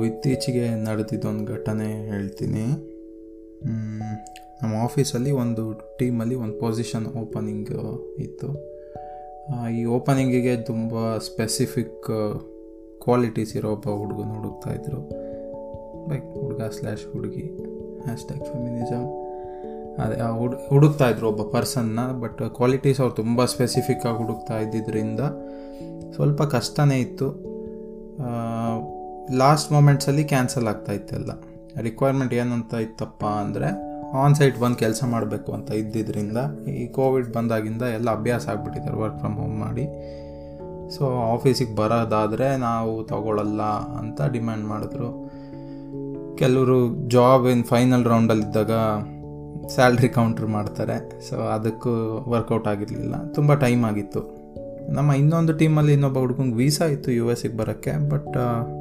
ಇತ್ತೀಚೆಗೆ ನಡೆದಿದ್ದೊಂದು ಘಟನೆ ಹೇಳ್ತೀನಿ. ನಮ್ಮ ಆಫೀಸಲ್ಲಿ ಒಂದು ಟೀಮಲ್ಲಿ ಒಂದು ಪೊಸಿಷನ್ ಓಪನಿಂಗ್ ಇತ್ತು. ಈ ಓಪನಿಂಗಿಗೆ ತುಂಬ ಸ್ಪೆಸಿಫಿಕ್ ಕ್ವಾಲಿಟೀಸ್ ಇರೋ ಒಬ್ಬ ಹುಡುಗನ ಹುಡುಕ್ತಾಯಿದ್ರು. ಲೈಕ್ ಹುಡುಗ/ಹುಡುಗಿ #ಫೆಮಿನಿಸಮ್ ಅದೇ ಹುಡುಕ್ತಾಯಿದ್ರು ಒಬ್ಬ ಪರ್ಸನ್ನ. ಬಟ್ ಕ್ವಾಲಿಟೀಸ್ ಅವ್ರು ತುಂಬ ಸ್ಪೆಸಿಫಿಕ್ಕಾಗಿ ಹುಡುಕ್ತಾ ಇದ್ದಿದ್ದರಿಂದ ಸ್ವಲ್ಪ ಕಷ್ಟನೇ ಇತ್ತು. ಲಾಸ್ಟ್ ಮೂಮೆಂಟ್ಸಲ್ಲಿ ಕ್ಯಾನ್ಸಲ್ ಆಗ್ತಾಯಿತ್ತೆಲ್ಲ. ರಿಕ್ವೈರ್ಮೆಂಟ್ ಏನಂತ ಇತ್ತಪ್ಪ ಅಂದರೆ ಆನ್-ಸೈಟ್ ಬಂದು ಕೆಲಸ ಮಾಡಬೇಕು ಅಂತ ಇದ್ದಿದ್ದರಿಂದ ಈ ಕೋವಿಡ್ ಬಂದಾಗಿಂದ ಎಲ್ಲ ಅಭ್ಯಾಸ ಆಗಿಬಿಟ್ಟಿದ್ದಾರೆ ವರ್ಕ್ ಫ್ರಮ್ ಹೋಮ್ ಮಾಡಿ. ಸೊ ಆಫೀಸಿಗೆ ಬರೋದಾದರೆ ನಾವು ತಗೊಳ್ಳಲ್ಲ ಅಂತ ಡಿಮ್ಯಾಂಡ್ ಮಾಡಿದ್ರು. ಕೆಲವರು ಜಾಬ್ ಫೈನಲ್ ರೌಂಡಲ್ಲಿದ್ದಾಗ ಸ್ಯಾಲ್ರಿ ಕೌಂಟ್ರ್ ಮಾಡ್ತಾರೆ. ಸೊ ಅದಕ್ಕೂ ವರ್ಕೌಟ್ ಆಗಿರಲಿಲ್ಲ, ತುಂಬ ಟೈಮ್ ಆಗಿತ್ತು. ನಮ್ಮ ಇನ್ನೊಂದು ಟೀಮಲ್ಲಿ ಇನ್ನೊಬ್ಬ ಹುಡುಗಂಗೆ ವೀಸಾ ಇತ್ತು US ಬರೋಕ್ಕೆ. ಬಟ್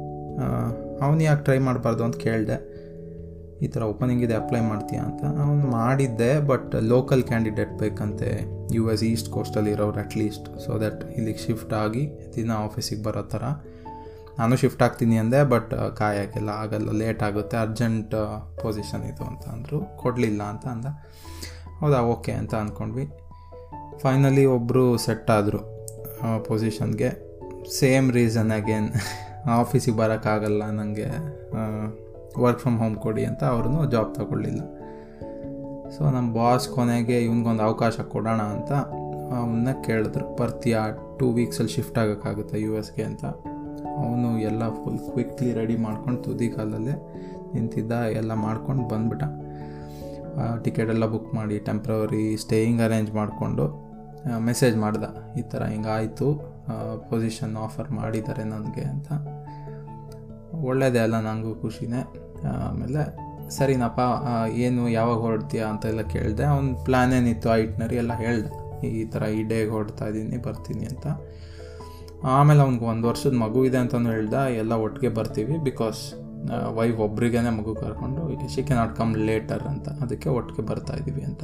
ಅವನು ಯಾಕೆ ಟ್ರೈ ಮಾಡಬಾರ್ದು ಅಂತ ಕೇಳಿದೆ. ಈ ಥರ ಓಪನಿಂಗ್ ಇದೆ, ಅಪ್ಲೈ ಮಾಡ್ತೀಯಾ ಅಂತ. ಅವನು ಮಾಡಿದ್ದೆ. ಬಟ್ ಲೋಕಲ್ ಕ್ಯಾಂಡಿಡೇಟ್ ಬೇಕಂತೆ US ಈಸ್ಟ್ ಕೋಸ್ಟಲ್ಲಿ ಇರೋರು ಅಟ್ಲೀಸ್ಟ್, ಸೊ ದ್ಯಾಟ್ ಇಲ್ಲಿಗೆ ಶಿಫ್ಟ್ ಆಗಿ ದಿನ ಆಫೀಸಿಗೆ ಬರೋ ಥರ. ನಾನು ಶಿಫ್ಟ್ ಆಗ್ತೀನಿ ಅಂದೆ, ಬಟ್ ಕಾಯೋಕ್ಕೆಲ್ಲ ಆಗಲ್ಲ, ಲೇಟ್ ಆಗುತ್ತೆ, ಅರ್ಜೆಂಟ್ ಪೊಸಿಷನ್ ಇದು ಅಂತ ಅಂದರು. ಕೊಡಲಿಲ್ಲ ಅಂತ ಅಂದ. ಹೌದಾ, ಓಕೆ ಅಂತ ಅಂದ್ಕೊಂಡ್ವಿ. ಫೈನಲಿ ಒಬ್ಬರು ಸೆಟ್ ಆದರು ಪೊಸಿಷನ್ಗೆ. ಸೇಮ್ ರೀಸನ್ ಅಗೇನ್, ಆಫೀಸಿಗೆ ಬರೋಕ್ಕಾಗಲ್ಲ ನನಗೆ, ವರ್ಕ್ ಫ್ರಮ್ ಹೋಮ್ ಕೊಡಿ ಅಂತ. ಅವ್ರೂ ಜಾಬ್ ತಗೊಳ್ಳಿಲ್ಲ. ಸೊ ನಮ್ಮ ಬಾಸ್ ಕೊನೆಗೆ ಇವನಿಗೊಂದು ಅವಕಾಶ ಕೊಡೋಣ ಅಂತ ಅವನ್ನ ಕೇಳಿದ್ರು, ಬರ್ತೀಯಾ 2 ವೀಕ್ಸಲ್ಲಿ ಶಿಫ್ಟ್ ಆಗೋಕ್ಕಾಗುತ್ತೆ US ಅಂತ. ಅವನು ಎಲ್ಲ ಫುಲ್ ಕ್ವಿಕ್ಲಿ ರೆಡಿ ಮಾಡ್ಕೊಂಡು ತುದಿ ಕಾಲಲ್ಲೇ ನಿಂತಿದ್ದ, ಎಲ್ಲ ಮಾಡ್ಕೊಂಡು ಬಂದ್ಬಿಟ್ಟ. ಟಿಕೆಟೆಲ್ಲ ಬುಕ್ ಮಾಡಿ ಟೆಂಪ್ರವರಿ ಸ್ಟೇಯಿಂಗ್ ಅರೇಂಜ್ ಮಾಡಿಕೊಂಡು ಮೆಸೇಜ್ ಮಾಡ್ದ, ಈ ಥರ ಹಿಂಗಾಯಿತು, ಪೊಸಿಷನ್ ಆಫರ್ ಮಾಡಿದ್ದಾರೆ ನನಗೆ ಅಂತ. ಒಳ್ಳೆಯದೇ ಅಲ್ಲ, ನನಗೂ ಖುಷಿನೇ. ಆಮೇಲೆ ಸರಿನಪ್ಪ, ಏನು ಯಾವಾಗ ಹೊರಡ್ತೀಯಾ ಅಂತೆಲ್ಲ ಕೇಳಿದೆ. ಅವ್ನ ಪ್ಲ್ಯಾನ್ ಏನಿತ್ತು ಐಟ್ನರಿ ಎಲ್ಲ ಹೇಳ್ದೆ, ಈ ಥರ ಈ ಡೇಗೆ ಹೊರಡ್ತಾ ಇದ್ದೀನಿ, ಬರ್ತೀನಿ ಅಂತ. ಆಮೇಲೆ ಅವ್ನಿಗೆ 1 ವರ್ಷದ ಮಗು ಇದೆ ಅಂತಲೂ ಹೇಳ್ದ, ಎಲ್ಲ ಒಟ್ಟಿಗೆ ಬರ್ತೀವಿ, ಬಿಕಾಸ್ ವೈಫ್ ಒಬ್ರಿಗೇ ಮಗು ಕರ್ಕೊಂಡು ಶಿ ಕ್ಯಾನಾಟ್ ಕಮ್ ಲೇಟರ್ ಅಂತ, ಅದಕ್ಕೆ ಒಟ್ಟಿಗೆ ಬರ್ತಾಯಿದ್ದೀವಿ ಅಂತ.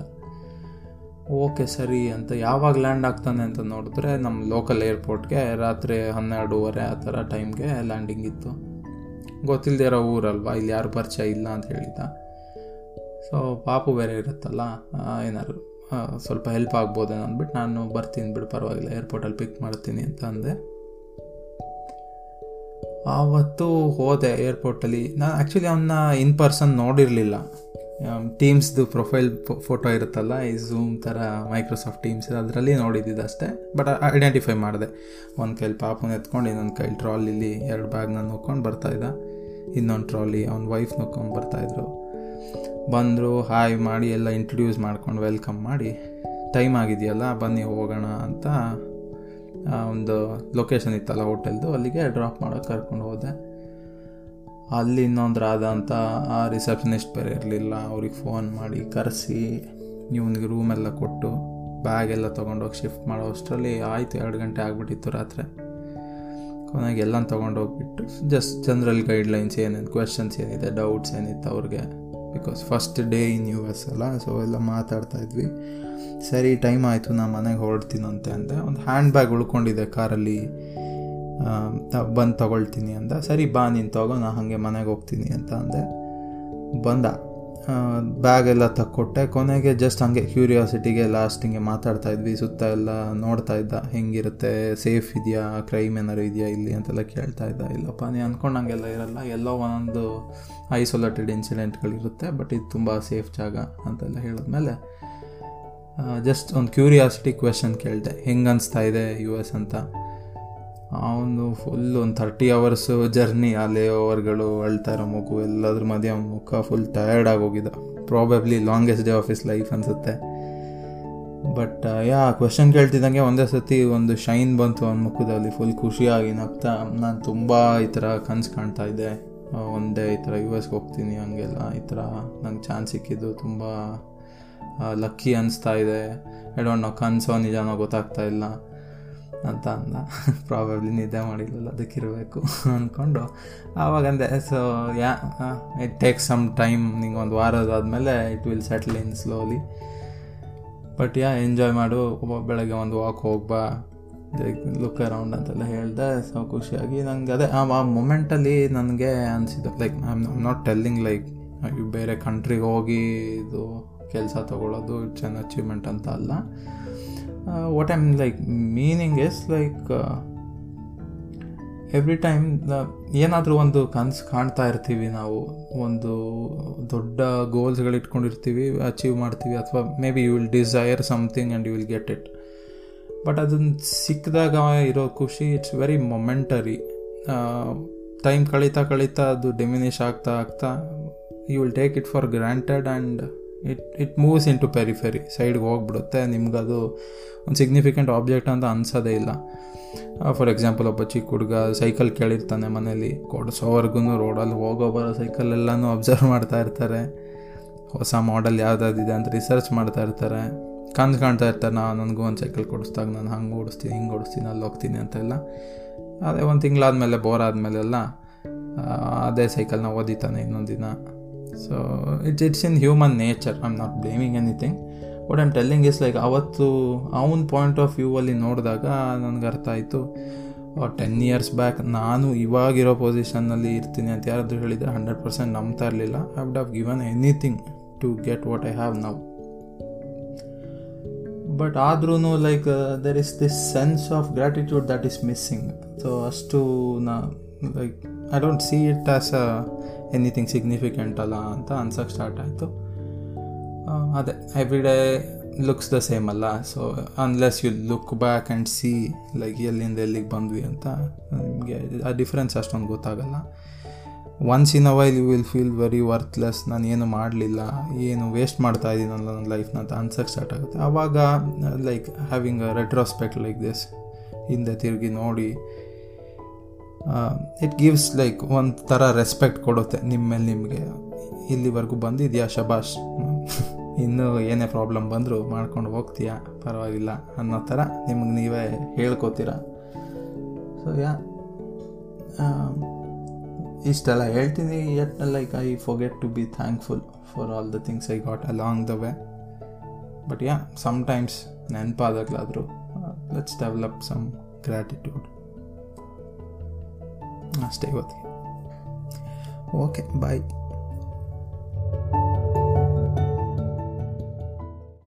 ಓಕೆ ಸರಿ ಅಂತ. ಯಾವಾಗ ಲ್ಯಾಂಡ್ ಆಗ್ತಾನೆ ಅಂತ ನೋಡಿದ್ರೆ ನಮ್ಮ ಲೋಕಲ್ ಏರ್ಪೋರ್ಟ್ಗೆ ರಾತ್ರಿ 12:30 ಆ ಥರ ಟೈಮ್ಗೆ ಲ್ಯಾಂಡಿಂಗ್ ಇತ್ತು. ಗೊತ್ತಿಲ್ಲದೆ ಇರೋ ಊರಲ್ವಾ, ಇಲ್ಲಿ ಯಾರು ಪರಿಚಯ ಇಲ್ಲ ಅಂತ ಹೇಳಿದ. ಸೊ ಪಾಪು ಬೇರೆ ಇರುತ್ತಲ್ಲ, ಏನಾದ್ರು ಸ್ವಲ್ಪ ಹೆಲ್ಪ್ ಆಗ್ಬೋದೇನೋ ಅಂದ್ಬಿಟ್ಟು ನಾನು ಬರ್ತೀನಿ ಬಿಡು, ಪರವಾಗಿಲ್ಲ, ಏರ್ಪೋರ್ಟಲ್ಲಿ ಪಿಕ್ ಮಾಡ್ತೀನಿ ಅಂತ ಅಂದೆ. ಆವತ್ತು ಹೋದೆ ಏರ್ಪೋರ್ಟಲ್ಲಿ. ನಾನು ಆ್ಯಕ್ಚುಲಿ ಅವನ್ನ ಇನ್ ಪರ್ಸನ್ ನೋಡಿರಲಿಲ್ಲ. ಟೀಮ್ಸ್ದು ಪ್ರೊಫೈಲ್ ಫೋಟೋ ಇರುತ್ತಲ್ಲ, ಈ ಝೂಮ್ ಥರ ಮೈಕ್ರೋಸಾಫ್ಟ್ ಟೀಮ್ಸ್ ಅದರಲ್ಲಿ ನೋಡಿದ್ದಿದ್ದು ಅಷ್ಟೇ. ಬಟ್ ಐಡೆಂಟಿಫೈ ಮಾಡಿದೆ. ಒಂದು ಕೈಲಿ ಪಾಪನ ಎತ್ಕೊಂಡು ಇನ್ನೊಂದು ಕೈಲಿ ಟ್ರಾಲಿಲಿ 2 ಬ್ಯಾಗ್ನ ನೋಡ್ಕೊಂಡು ಬರ್ತಾಯಿದ್ದ, ಇನ್ನೊಂದು ಟ್ರಾಲಿ ಅವನ ವೈಫ್ ನೋಡ್ಕೊಂಡು ಬರ್ತಾಯಿದ್ರು. ಬಂದರು, ಹಾಯ್ ಮಾಡಿ ಎಲ್ಲ ಇಂಟ್ರೊಡ್ಯೂಸ್ ಮಾಡ್ಕೊಂಡು ವೆಲ್ಕಮ್ ಮಾಡಿ, ಟೈಮ್ ಆಗಿದೆಯಲ್ಲ ಬನ್ನಿ ಹೋಗೋಣ ಅಂತ ಒಂದು ಲೊಕೇಶನ್ ಇತ್ತಲ್ಲ ಹೋಟೆಲ್ದು, ಅಲ್ಲಿಗೆ ಡ್ರಾಪ್ ಮಾಡೋಕ್ಕೆ ಕರ್ಕೊಂಡು ಹೋದೆ. ಅಲ್ಲಿ ಇನ್ನೊಂದು ರಾಧ ಅಂತ ಆ ರಿಸೆಪ್ಷನಿಸ್ಟ್ ಬೇರೆ ಇರಲಿಲ್ಲ. ಅವ್ರಿಗೆ ಫೋನ್ ಮಾಡಿ ಕರೆಸಿ ಇವನಿಗೆ ರೂಮೆಲ್ಲ ಕೊಟ್ಟು ಬ್ಯಾಗೆಲ್ಲ ತೊಗೊಂಡೋಗಿ ಶಿಫ್ಟ್ ಮಾಡೋ ಅಷ್ಟರಲ್ಲಿ ಆಯಿತು, 2 ಗಂಟೆ ಆಗಿಬಿಟ್ಟಿತ್ತು ರಾತ್ರಿ. ಕೊನೆಗೆ ಎಲ್ಲ ತೊಗೊಂಡೋಗ್ಬಿಟ್ಟು ಜಸ್ಟ್ ಜನರಲ್ ಗೈಡ್ಲೈನ್ಸ್ ಏನೇನು, ಕ್ವೆಶನ್ಸ್ ಏನಿದೆ, ಡೌಟ್ಸ್ ಏನಿತ್ತು ಅವ್ರಿಗೆ, because first day in US ಅಲ್ಲ. ಸೊ ಎಲ್ಲ ಮಾತಾಡ್ತಾಯಿದ್ವಿ. ಸರಿ ಟೈಮ್ ಆಯಿತು, ನಾ ಮನೆಗೆ ಹೊರಡ್ತೀನಂತೆ ಅಂದೆ. ಒಂದು ಹ್ಯಾಂಡ್ ಬ್ಯಾಗ್ ಉಳ್ಕೊಂಡಿದ್ದೆ ಕಾರಲ್ಲಿ, ಬಂದು ತೊಗೊಳ್ತೀನಿ ಅಂದ. ಸರಿ ಬಾ ನೀನು ತಗೋ, ನಾ ಹಾಗೆ ಮನೆಗೆ ಹೋಗ್ತೀನಿ ಅಂತ ಅಂದೆ. ಬಂದ, ಬ್ಯಾಗೆಲ್ಲ ತಕ್ಕೊಟ್ಟೆ. ಕೊನೆಗೆ ಜಸ್ಟ್ ಹಾಗೆ ಕ್ಯೂರಿಯಾಸಿಟಿಗೆ ಲಾಸ್ಟಿಂಗೆ ಮಾತಾಡ್ತಾಯಿದ್ವಿ. ಸುತ್ತ ಎಲ್ಲ ನೋಡ್ತಾ ಇದ್ದ, ಹೆಂಗಿರುತ್ತೆ, ಸೇಫ್ ಇದೆಯಾ, ಕ್ರೈಮ್ ಏನಾರು ಇದೆಯಾ ಇಲ್ಲಿ ಅಂತೆಲ್ಲ ಕೇಳ್ತಾ ಇದ್ದ. ಇಲ್ಲಪ್ಪ ನೀ ಅಂದ್ಕೊಂಡಂಗೆಲ್ಲ ಇರಲ್ಲ, ಎಲ್ಲೋ ಒಂದೊಂದು ಐಸೋಲೇಟೆಡ್ ಇನ್ಸಿಡೆಂಟ್ಗಳಿರುತ್ತೆ, ಬಟ್ ಇದು ತುಂಬ ಸೇಫ್ ಜಾಗ ಅಂತೆಲ್ಲ ಹೇಳಿದ್ಮೇಲೆ ಜಸ್ಟ್ ಒಂದು ಕ್ಯೂರಿಯಾಸಿಟಿ ಕ್ವೆಶನ್ ಕೇಳಿದೆ, ಹೆಂಗೆ ಅನಿಸ್ತಾ ಇದೆ US ಅಂತ. ಅವನು ಫುಲ್ ಒಂದು 30 hours ಜರ್ನಿ, ಆ ಲೇ ಓವರ್ಗಳು, ಅಳ್ತಾ ಇರೋ ಮಗು, ಎಲ್ಲದ್ರ ಮಧ್ಯೆ ಅವನ ಮುಖ ಫುಲ್ ಟಯರ್ಡ್ ಆಗೋಗಿದೆ. Probably longest day of his life ಅನಿಸುತ್ತೆ. ಬಟ್ ಕ್ವೆಶನ್ ಕೇಳ್ತಿದ್ದಂಗೆ ಒಂದೇ ಸತಿ ಒಂದು ಶೈನ್ ಬಂತು ಅವನ ಮುಖದಲ್ಲಿ, ಫುಲ್ ಖುಷಿಯಾಗಿ ನಗ್ತಾ. ನಾನು ತುಂಬ ಈ ಥರ ಕನಸು ಕಾಣ್ತಾ ಇದ್ದೆ, ಒಂದೇ ಈ ಥರ US ಹೋಗ್ತೀನಿ ಹಂಗೆಲ್ಲ, ಈ ಥರ ನಂಗೆ ಚಾನ್ಸ್ ಸಿಕ್ಕಿದ್ದು ತುಂಬ ಲಕ್ಕಿ ಅನಿಸ್ತಾ ಇದೆ. ಐ ಡೋಂಟ್ ನೋ ಕನಸೋ ನಿಜನೋ ಗೊತ್ತಾಗ್ತಾ ಇಲ್ಲ ಅಂತ ಅಂದ. ಪ್ರಾಬಬ್ಲಿ ನಿದ್ದೆ ಮಾಡಿಲ್ಲಲ್ಲ, ಅದಕ್ಕಿರಬೇಕು ಅಂದ್ಕೊಂಡು ಆವಾಗಂದೆ. So it take some time, ನಿಂಗೆ 1 ವಾರದಾದಮೇಲೆ it will settle in slowly. But enjoy ಮಾಡು, ಬೆಳಗ್ಗೆ ಒಂದು ವಾಕ್ ಹೋಗ್ಬಾ, ಲೈಕ್ ಲುಕ್ ಅರೌಂಡ್ ಅಂತೆಲ್ಲ ಹೇಳಿದೆ. ಸೊ ಖುಷಿಯಾಗಿ ನಂಗೆ ಅದೇ ಆ ಮೊಮೆಂಟಲ್ಲಿ ನನಗೆ ಅನಿಸಿದ್ದು, like I am not telling like ಬೇರೆ ಕಂಟ್ರಿಗೆ ಹೋಗಿ ಇದು ಕೆಲಸ ತೊಗೊಳ್ಳೋದು ಇಟ್ಸ್ ಆನ್ ಅಚೀವ್ಮೆಂಟ್ ಅಂತ ಅಲ್ಲ. What I'm like meaning is like every time ಏನಾದರೂ ಒಂದು ಕನಸು ಕಾಣ್ತಾ ಇರ್ತೀವಿ, ನಾವು ಒಂದು ದೊಡ್ಡ ಗೋಲ್ಸ್ಗಳು ಇಟ್ಕೊಂಡಿರ್ತೀವಿ, ಅಚೀವ್ ಮಾಡ್ತೀವಿ, ಅಥವಾ maybe you will desire something and you will get it. But ಅದನ್ನು ಸಿಕ್ಕಿದಾಗ ಇರೋ ಖುಷಿ ಇಟ್ಸ್ ವೆರಿ ಮೊಮೆಂಟರಿ. ಟೈಮ್ ಕಳೀತಾ ಅದು ಡಿಮಿನಿಷ್ ಆಗ್ತಾ you will take it for granted and it moves into periphery, ಸೈಡ್ಗೆ ಹೋಗ್ಬಿಡುತ್ತೆ. ನಿಮ್ಗದು ಒಂದು ಸಿಗ್ನಿಫಿಕೆಂಟ್ ಆಬ್ಜೆಕ್ಟ್ ಅಂತ ಅನ್ಸೋದೇ ಇಲ್ಲ. ಫಾರ್ ಎಕ್ಸಾಂಪಲ್, ಒಬ್ಬ ಚಿಕ್ಕ ಹುಡುಗ ಸೈಕಲ್ ಕೇಳಿರ್ತಾನೆ ಮನೇಲಿ, ಕೊಡಿಸೋವರೆಗೂ ರೋಡಲ್ಲಿ ಹೋಗೋ ಬರೋ ಸೈಕಲೆಲ್ಲನೂ ಅಬ್ಸರ್ವ್ ಮಾಡ್ತಾ ಇರ್ತಾರೆ, ಹೊಸ ಮಾಡೆಲ್ ಯಾವುದಾದಿದೆ ಅಂತ ರಿಸರ್ಚ್ ಮಾಡ್ತಾ ಇರ್ತಾರೆ, ಕನ್ಸು ಕಾಣ್ತಾ ಇರ್ತಾರೆ, ನನಗೂ ಒಂದು ಸೈಕಲ್ ಕೊಡಿಸ್ದಾಗ ನಾನು ಹಂಗೆ ಓಡಿಸ್ತೀನಿ, ಹಿಂಗೆ ಓಡಿಸ್ತೀನಿ, ಅಲ್ಲಿ ಹೋಗ್ತೀನಿ ಅಂತೆಲ್ಲ. ಅದೇ ಒಂದು ತಿಂಗಳಾದಮೇಲೆ ಬೋರ್ ಆದಮೇಲೆಲ್ಲ ಅದೇ ಸೈಕಲ್ನ ಓದಿತಾನೆ ಇನ್ನೊಂದು ದಿನ. So it's in human nature. I am not blaming anything. What I'm telling is like ಅವತ್ತು ಅವನ ಪಾಯಿಂಟ್ ಆಫ್ ವ್ಯೂವಲ್ಲಿ ನೋಡಿದಾಗ ನನಗೆ ಅರ್ಥ ಆಯಿತು, 10 years ಬ್ಯಾಕ್ ನಾನು ಇವಾಗಿರೋ ಪೊಸಿಷನ್ನಲ್ಲಿ ಇರ್ತೀನಿ ಅಂತ ಯಾರಾದರೂ ಹೇಳಿದರೆ 100% ನಂಬ್ತಾ ಇರಲಿಲ್ಲ. I would have given anything to get what I have now. But ಆದ್ರೂ like there is this sense of gratitude that is missing. So ಅಷ್ಟು like I don't see it as anything significant ಅಲ್ಲ ಅಂತ ಅನ್ಸೋಕ್ಕೆ start ಆಯಿತು. ಅದೇ every day looks the same ಅಲ್ಲ. So unless you look back and see like ಎಲ್ಲಿಂದ ಎಲ್ಲಿಗೆ ಬಂದ್ವಿ ಅಂತ ನಿಮಗೆ ಆ ಡಿಫ್ರೆನ್ಸ್ ಅಷ್ಟೊಂದು ಗೊತ್ತಾಗಲ್ಲ. Once in a while you will feel very worthless, ನಾನು ಏನು ಮಾಡಲಿಲ್ಲ, ಏನು ವೇಸ್ಟ್ ಮಾಡ್ತಾ ಇದ್ದೀನಲ್ಲ ನನ್ನ ಲೈಫ್ನ ಅಂತ ಅನ್ಸೋಕ್ಕೆ ಸ್ಟಾರ್ಟ್ ಆಗುತ್ತೆ. ಆವಾಗ like having a retrospect like this, ಹಿಂದೆ ತಿರುಗಿ ನೋಡಿ, ಇಟ್ ಗಿವ್ಸ್ ಲೈಕ್ ಒಂದು ಥರ ರೆಸ್ಪೆಕ್ಟ್ ಕೊಡುತ್ತೆ ನಿಮ್ಮ ಮೇಲೆ. ನಿಮಗೆ ಇಲ್ಲಿವರೆಗೂ ಬಂದಿದೆಯಾ, ಶಬಾಷ್, ಇನ್ನೂ ಏನೇ ಪ್ರಾಬ್ಲಮ್ ಬಂದರೂ ಮಾಡ್ಕೊಂಡು ಹೋಗ್ತೀಯಾ, ಪರವಾಗಿಲ್ಲ ಅನ್ನೋ ಥರ ನಿಮಗೆ ನೀವೇ ಹೇಳ್ಕೋತೀರ. ಸೊ ಇಷ್ಟೆಲ್ಲ ಹೇಳ್ತೀನಿ, yet like I forget to be thankful for all the things I got along the way. But sometimes ನೆನಪಾದಾಗಲಾದರೂ ಲೆಟ್ಸ್ ಡೆವಲಪ್ ಸಮ್ ಗ್ರ್ಯಾಟಿಟ್ಯೂಡ್. ಅಷ್ಟೇ ಇವತ್ತಿಗೆ. ಓಕೆ, ಬಾಯ್.